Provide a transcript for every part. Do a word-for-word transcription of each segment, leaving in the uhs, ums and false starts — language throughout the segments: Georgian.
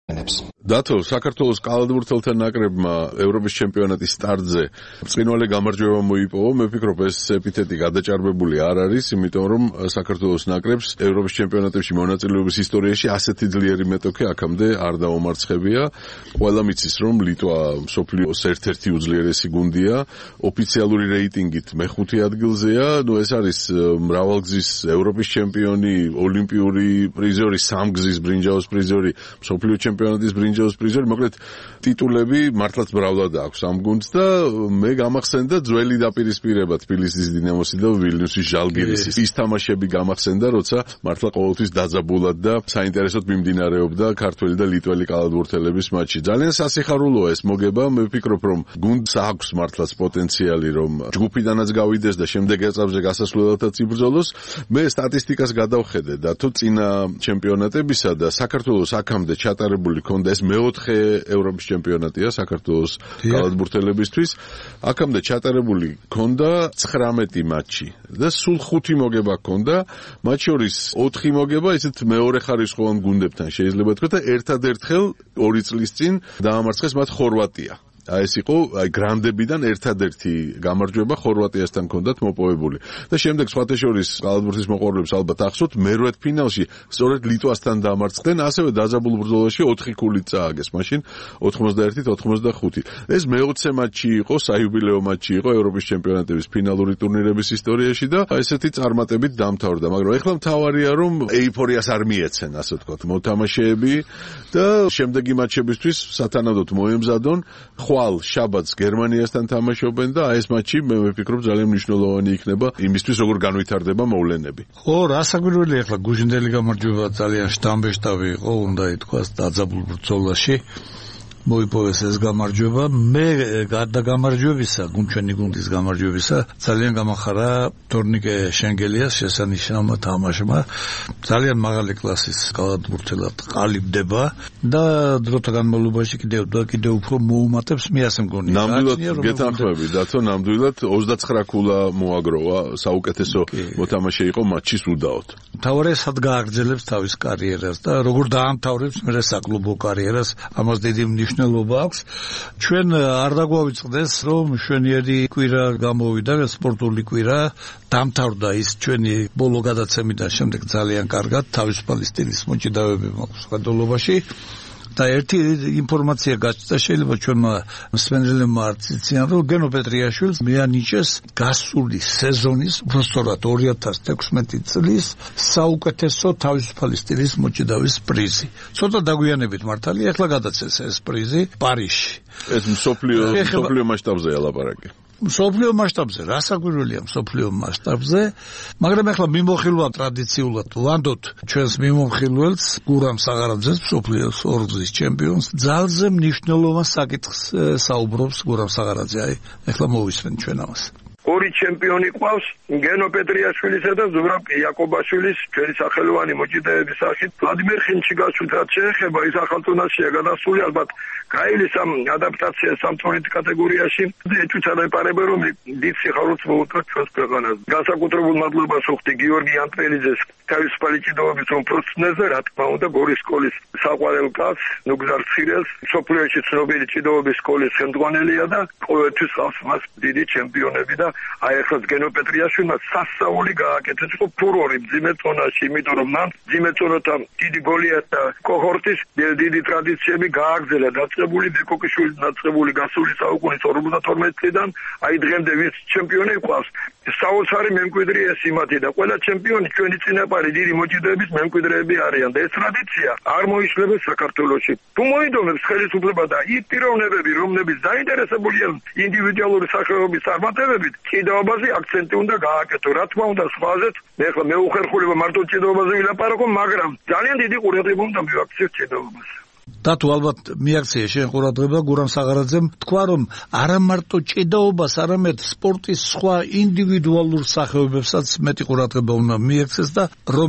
დათო, საქართველოს კალათბურთელთა ნაკრებმა ევროპის ჩემპიონატის სტარტზე ბრწყინვალე გამარჯვება მოიპოვა. მე ვფიქრობ, ეს ეპითეტი გადაჭარბებული არ არის, იმიტომ რომ საქართველოს ნაკრებს ევროპის ჩემპიონატებში მონაწილეობის ისტორიაში ასეთი ძლიერი მეტოქე აქამდე არ დაუმარცხებია. ყველა მიცის, რომ ლიტვა მსოფლიოს ერთ-ერთი უძლიერესი გუნდია, ოფიციალური რეიტინგით მეხუთე ადგილზეა. ნუ ეს არის მრავალგზის ევროპის ჩემპიონი, ოლიმპიური პრიზორი, სამგზის ბრინჯაოს პრიზორი, მსოფლიო ჩემპიონატის ბრინჯაოს პრიზორი, მოკლედ ტიტულები მართლაც მრავლად აქვს ამ გუნდს და მე გამახსენდა ძველი დაპირისპირება თბილისის დინამოსი და ვილნიუსის ჟალგირისის. ის თამაშები გამახსენდა, როცა მართლა ყოველთვის დაძაბულად და საინტერესოდ მიმდინარეობდა ქართველი და ლიტველი კალათბურთელების მატჩი. ძალიან სასიხარულოა ეს მოგება, მე ვფიქრობ, რომ გუნდს აქვს მართლაც პოტენციალი, რომ ჯგუფიდანაც გავიდეს და შემდეგ ეტაპზე გასასვლელადაც იბრძოლოს. მე სტატისტიკას გადავხედე და თუ წინა ჩემპიონატებისა და საქართველოს აქამდე ჩატარებული ქონდა, ეს მეოთხე ევროპის ჩემპიონატია საქართველოს კალათბურთელებისთვის. აქამდე ჩატარებული ქონდა ცხრამეტი მატჩი და სულ ხუთი მოგება ქონდა, მათ შორის ოთხი მოგება ისეთ მეორე ხარისხოვან გუნდებთან შეიძლება თქვა და ერთადერთხელ ორი წლის წინ დაამარცხეს მათ ხორვატია. აი ეს იყო აი გრანდებიდან ერთადერთი გამარჯვება ხორვატიასთან ჰქონდათ მოპოვებული. და შემდეგ სხვათა შორის კალათბურთის მოყვარულებს ალბათ ახსოვთ, მერვედ ფინალში სწორედ ლიტვასთან დამარცხდნენ, ასევე დაძაბულ ბრძოლაში ოთხი ქულით წააგეს მაშინ ოთხმოცდაერთით ოთხმოცდახუთი. ეს მეოცე მატჩი იყო, საიუბილეო მატჩი იყო ევროპის ჩემპიონატების ფინალური ტურნირების ისტორიაში და ესეთი წარმატებით დამთავრდა. მაგრამ ეხლა მთავარია, რომ ეიფორიას არ მიეცენ, ასე ვთქვათ, მოთამაშეები და შემდეგი მატჩებისთვის სათანადოდ მოემზადონ. ხვალ შაბათს გერმანიასთან თამაშობენ და ეს მატჩი მე ვფიქრობ ძალიან მნიშვნელოვანი იქნება იმისთვის, როგორ განვითარდება მოვლენები. ხო, რასაკვირველია, ახლა გუჟინდელი გამარჯვება ძალიან შტამბეშტავი იყო, უნდა ითქვას, დაძაბულ ბრძოლაში მოიპოვეს ეს გამარჯვება. მე გარდა გამარჯვებისა, გუნჩვენი გუნდის გამარჯვებისა, ძალიან გამახარა თორნიკე შენგელიას შესანიშნავმა თამაშმა. ძალიან მაღალი კლასის კალათბურთელად ყალიბდება და დროთა განმავლობაში კიდევ და კიდევ უფრო მოუმატებს, მე ასე მგონია. ნამდვილად გეთანხმები, დათო, ნამდვილად ოცდაცხრა ქულა მოაგროვა, საუკეთესო მოთამაშე იყო მატჩის უდაოდ. მთავარია სად გააგრძელებს თავის კარიერას და როგორ დაამთავრებს მერე საკლუბო კარიერას, ამას დიდი მნიშვნელობა აქვს. ჩვენ არ დაგვავიწყდეს, რომ მშვენიერი კვირა გამოვიდა, სპორტული კვირა, დამთავრდა ის ჩვენი ბოლო გადაცემიდან შემდეგ ძალიან კარგად, თავისუფალი სტილის მოჭიდავები მაქვს გადავლობაში. და ერთი ინფორმაცია გაჩნდა, შეიძლება ჩვენმა მსმენელებმა არ იციან, რომ გენო პეტრიაშვილს მიანიჭეს გასული სეზონის, უბრალოდ ორი ათას თექვსმეტი წლის საუკეთესო თავისუფალი სტილის მოჭიდავის პრიზი. ცოტა დაგვიანებით მართალია, ახლა გადაცეს ეს პრიზი პარიზში. ეს მსოფლიო მსოფლიო მასშტაბზეა ლაპარაკი. მსოფლიო მასშტაბზე, რასაკვირველია მსოფლიო მასშტაბზე, მაგრამ ახლა მიმოხილვა ტრადიციულად ვანდოთ ჩვენს მიმოხილველს გურამ საღარაძეს, მსოფლიოს ორგზის ჩემპიონს, ძალზე მნიშვნელოვან საკითხს საუბრობს გურამ საღარაძე. აი, ახლა მოვისმენთ ჩვენ ამას. ორი ჩემპიონი ყავს, გენო პეტრიაშვილისა და ზურაბ იაკობაშვილის ჩვენი სახელოვანი მოჭიდაების სახით. ვლადიმერ ხინჩიგაშვილს რაც შეეხება, ის ახალწლოვანშია გადასული, ალბათ გაივლის ამ ადაპტაციას სამწუხაროდ კატეგორიაში. ეჭვით არ ეპარება, რომ დიდ სიხარულს მოუტყვა ჩვენს ქვეყანას. განსაკუთრებულ მადლობას ვუხდი გიორგი ანტრელიძეს, თავისუფალი ჭიდაობის პროფესიონალს და რა თქმა უნდა გორის სკოლის საყვარელ კაცს, ნუგზარ ცხირელს, სოფლიოში ცნობილი ჭიდაობის სკოლის ხელმძღვანელია და ყოველთვის ყავს მას დიდი ჩემპიონები და აი ახლა გენო პეტრიაშვილმა სასწაული გააკეთეს, იყო ფურორი მძიმე წონაში, იმიტომ რომ მან მძიმე წონათა დიდი გოლიათთა კოჰორტის დიდი ტრადიციები გააგრძელა. დაწყებული ბეკოკიშვილის დაწყებული გასული საუკუნის ორმოცდათორმეტი წლიდან აი დღემდე ვის ჩემპიონი ყავს, საოცარი მემკვიდრე ეს იმათი და ყველა ჩემპიონი ჩვენი წინაპარი დიდი მოჭიდოების მემკვიდრეები არიან და ეს ტრადიცია არ მოიშლება საქართველოში. თუ მოიდონებს ხელისუფლება და ის პიროვნებები, რომლებიც დაინტერესებულია ინდივიდუალური სახეობის წარმატებებით, ჭიდაობაზე აქცენტი უნდა გააკეთო. რა თქმა უნდა, სხვაზეც მე ხა მე უხერხულება მარტო ჭიდაობაზე ვილაპარაკო, მაგრამ ძალიან დიდი ყურადღება უნდა მივაქციოთ ჭიდაობას. დათო, ალბათ მიაქცია შენ ყურადღება გურამ საღარაძემ, თქვა რომ არა მარტო ჭიდაობას, არამედ სპორტის სხვა ინდივიდუალურ სახეობებსაც მეტი ყურადღება უნდა მიაქცეს და რომ ეს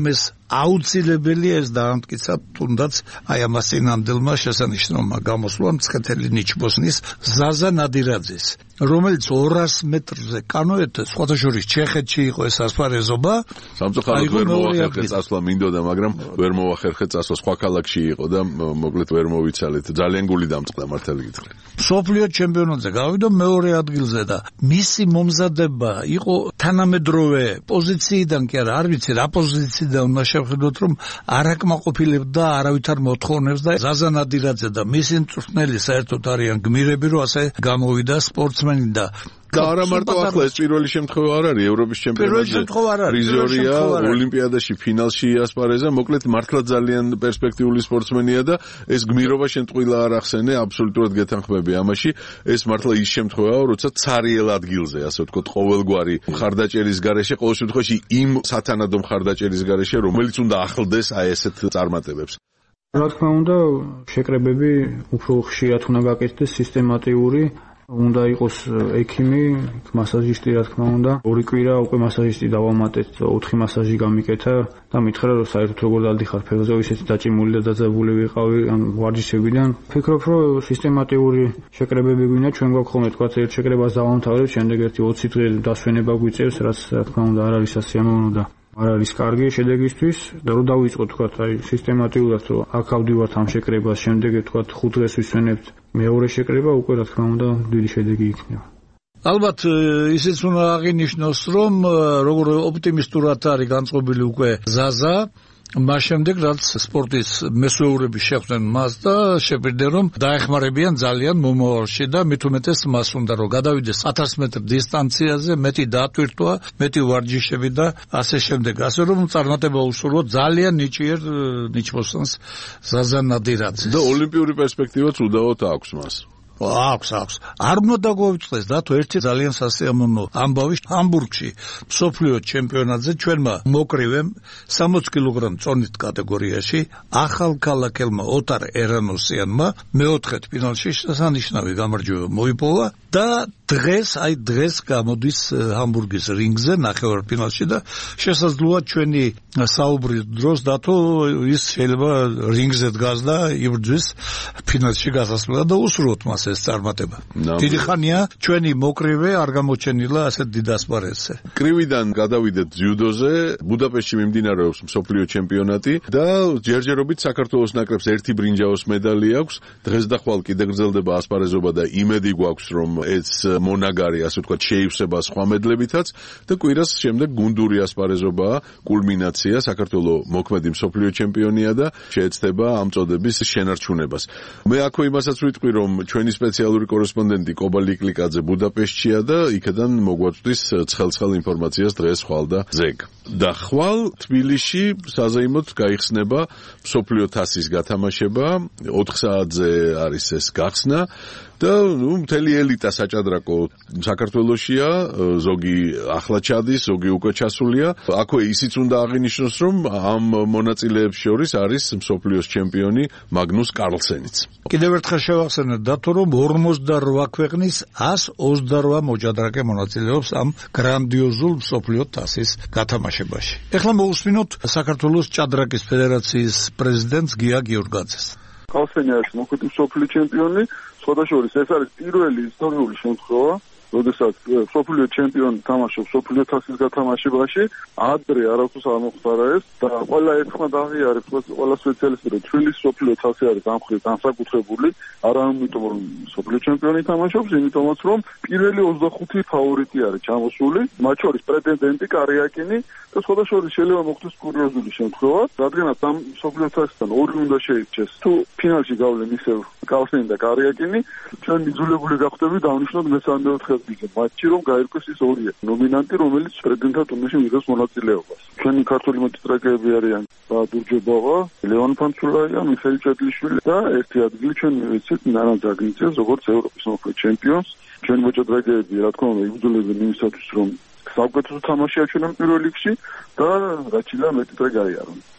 აუცილებელია ეს დაამტკიცა თუნდაც აი ამას წინამდელმა შესანიშნავმა გამოსვლამ მცხეთელი ნიჩბოსნის ზაზა ნადირაძის, რომელიც ორას მეტრზე კანოეთ სხვადასხვა ჩეხეთში იყო ეს ასპარეზობა. სამწუხაროდ ვერ მოახერხე წასვლა მინდოდა, მაგრამ ვერ მოახერხე წასვლა, სხვა ქალაქში იყო და მოკლედ ვერ მოვიცალეთ. ძალიან გული დამწყდა მართალი გითხრა. მსოფლიო ჩემპიონატზე გავიდა მეორე ადგილზე და მისი მომზადება იყო თანამედროვე პოზიციიდან კი არა, არ ვიცი რა პოზიციიდან უნდა შევხედოთ, რომ არ აკმაყოფილებდა არავითარ მოთხოვნებს და ზაზა ნადირაძე და მისი მწვრთნელი საერთოდ არიან გმირები, რომ ასე გამოვიდა სპორტსმენი და და არა მარტო ახლა ეს პირველი შემთხვევა არ არის ევროპის ჩემპიონატზე პრიზორია ოლიმპიადაში ფინალში ასპარეზა, მოკლედ მართლა ძალიან პერსპექტიული სპორტსმენია და ეს გმირობა შენ ტყუილა არ ახსენე, აბსოლუტურად გეთანხმები ამაში. ეს მართლა ის შემთხვევაა, როცა ცარიელ ადგილზე, ასე ვთქვათ, ყოველგვარი მხარდაჭერის გარეშე, ყოველ შემთხვევაში იმ სათანადო მხარდაჭერის გარეშე, რომელიც უნდა ახლდეს აი ესეთ წარმატებებს. რა თქმა უნდა, შეკრებები უფრო ხშირად უნდა გაკეთდეს, სისტემატიური უნდა იყოს ექიმი, მასაჟისტი, რა თქმა უნდა. ორი კვირა უკვე მასაჟისტი დავამატეთ, ოთხი მასაჟი გამიკეთა და მითხრა, რომ საერთოდ როგორ დავდიხარ ფეხზე, ისეთი დაჭიმული და დაძაბული ვიყავი ამ ვარჯიშებიდან. ვფიქრობ, რომ სისტემატიური შეკრებები გვინდა, ჩვენ გვაქვს ხოლმე თქვა, ერთ შეკრებას დავამთავრებ, შემდეგ ერთი ოცი დღე დასვენება გვიწევს, რაც რა თქმა უნდა არ არის სასიამოვნო და არ არის კარგი შედეგისთვის და რომ დავიწყოთ თქვა, აი სისტემატიურად რომ აქ ავდივართ ამ შეკრებას, შემდეგ თქვა ხუთ დღეს ვისვენებთ მეორე შეკრება, უკვე რა თქმა უნდა დიდი შედეგი იქნება. ალბათ ისიც უნდა აღინიშნოს, რომ როგორ ოპტიმისტურად არის განწყობილი უკვე ზაზა, მას შემდეგ რაც სპორტის მესვეურები შეხვდნენ მას და შეპირდნენ, რომ დაეხმარებიან ძალიან მომავალში და მით უმეტეს მას უნდა რომ გადავიდეს ათას მეტრ დისტანციაზე, მეტი დატვირთვა, მეტი ვარჯიშები და ასე შემდეგ. ასე რომ წარმატება უსურვო ძალიან ნიჭიერ ნიჩბოსნს ზაზა ნადირაძეს. და ოლიმპიური პერსპექტივაც უდავოდ აქვს მას. აქვს, აქვს. არ უნდა დაგვაუწყდეს დათო ერთი ძალიან სასიამოვნო ამბავი. ჰამბურგში მსოფლიო ჩემპიონატზე ჩვენმა მოკრივემ სამოცი კილოგრამ წონით კატეგორიაში ახალქალაქელმა ოტარ ერანოსიანმა მეოთხედ ფინალში შესანიშნავი გამარჯვება მოიპოვა და დღეს, აი დღეს გამოდის ჰამბურგის რინგზე ნახევარფინალში და შესაძლოა ჩვენი საუბრის დროს დათო ის შეიძლება რინგზე დგას და იბრძვის ფინალში გასასვლელად და უსურვოთ მას ეს წარმატება. დიდი ხანია ჩვენი მოკრივე არ გამოჩენილა ასეთ დიდ ასპარეზზე. კრივიდან გადავიდეთ ძიუდოზე, ბუდაპეშტში მიმდინარეობს მსოფლიო ჩემპიონატი და ჯერჯერობით საქართველოს ნაკრებს ერთი ბრინჯაოს მედალი აქვს. დღეს და ხვალ კიდე გრძელდება ასპარეზობა და იმედი გვაქვს, რომ ეს მონაგარი, ასე ვთქვათ, შეივსება სხვა მედლებითაც და კვირას შემდეგ გუნდური ასპარეზობაა, კულმინაცია, საქართველოს მოქმედი მსოფლიო ჩემპიონია და შეეცდება ამ წოდების შენარჩუნებას. მე აქვე იმასაც ვიტყვი, რომ ჩვენი სპეციალური კორესპონდენტი კობა ლიკლიკაძე ბუდაპეშტშია და იქიდან მოგვაწვდის ცხელ-ცხელ ინფორმაციას დღეს ხვალ და ზეგ. და ხვალ თბილისში საზეიმოდ გაიხსნება მსოფლიო თასის გათამაშება, ოთხ საათზე არის ეს გახსნა. და ნუ მთელი ელიტა საჭადრაკო საქართველოშია, ზოგი ახლა ჩადის, ზოგი უკვე ჩასულია. აქვე ისიც უნდა აღინიშნოს, რომ ამ მონაწილეებს შორის არის მსოფლიოს ჩემპიონი მაგნუს კარლსენიც. კიდევ ერთხელ შევახსენოთ დათო, რომ ორმოცდარვა ქვეყნის ასს ოცდარვა მოჭადრაკე მონაწილეობს ამ გრანდიოზულ მსოფლიო თასის გათამაშებაში. ეხლა მოусმინოთ საქართველოს ჭადრაკის ფედერაციის პრეზიდენტს გია გიორგაძეს. კარლსენი არის მოქმედი მსოფლიო ჩემპიონი. სხვადასხვა ეს არის პირველი ისტორიული შემთხვევა, როდესაც მსოფლიო ჩემპიონი თამაშობს მსოფლიო თასის გათამაშებაში. ადრე არასდროს არ მოხდა ეს და ყველა ერთხმად აღიარებს ყველა სპეციალისტი, რომ თბილისის მსოფლიო თასი არის ამ მხრივ განსაკუთრებული, არა იმიტომ რომ მსოფლიო ჩემპიონი თამაშობს, იმიტომაც რომ პირველი ოცდახუთი ფავორიტი არის ჩამოსული, მათ შორის პრეტენდენტი კარიაკინი და სხვადასხვა შეიძლება მოხდეს კურიოზული შემთხვევა, რადგანაც ამ მსოფლიო თასიდან ორი უნდა შეირჩეს. თუ ფინალში გავლენ ისევ კარლსენი და კარიაკინი, ჩვენ მიძულებული გავხდები დავნიშნოთ მესამე-მეოთხე მატჩი, რომ გაირკვეს ის ორია ნომინანტი, რომელიც პრეზიდენტად უნდა მიიღოს მონაწილეობას. ჩვენი ქართული მოჭადრაკეები არიან ბაადურ ჯობავა, ლეონ ფანცულაია, მიხეილ ჭედლიშვილი და ერთი ადგილი ჩვენ მივეცეთ ნარან ზაგინცეს, როგორც ევროპის მსოფლიო ჩემპიონს. ჩვენი მოჭადრაკეები, რა თქმა უნდა, იბრძოლებენ იმისათვის, რომ საუკეთესო თამაში აჩვენონ პირველ რიგში და რაც შეიძლება მეტი დღე გაიარონ.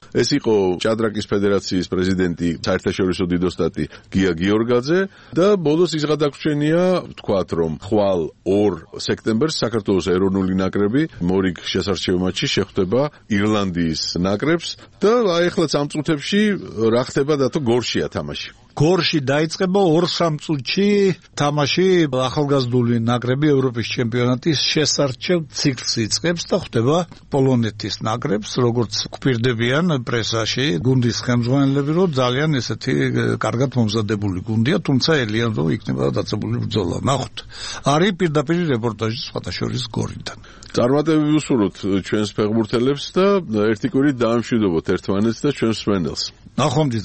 ეს იყო ჭადრაკის ფედერაციის პრეზიდენტი, საერთაშორისო დიდოსტატი გია გიორგაძე და ბოლოს ის გადაგვრჩენია, ვთქვათ, რომ ხვალ ორ სექტემბერს საქართველოს ეროვნული ნაკრები მორიგ შესარჩევ მატჩში შეხვდება ირლანდიის ნაკრებს და აი ახლა ამ წუთებში რა ხდება დათო გორშია თამაში. გორში დაიწყება ორ სამ წუთში თამაში ახალგაზრდული ნაკრები ევროპის ჩემპიონატის შესარჩევ ციკლს იწყებს და ხვდება პოლონეთის ნაკრებს, როგორც გვპირდებიან პრესაში, გუნდის ხელმძღვანელები, რომ ძალიან ესეთი კარგად მომზადებული გუნდია, თუმცა ელიან რომ იქნება დაწებული ბრძოლა. ნახოთ. არის პირდაპირ რეპორტაჟი სხვათა შორის გორიდან. წარმატებები ვუსურვოთ ჩვენს ფეხბურთელებს და ერთი კვირით დაამშვიდობოთ ერთმანეთს და ჩვენს მსმენელს. ნახვამდის.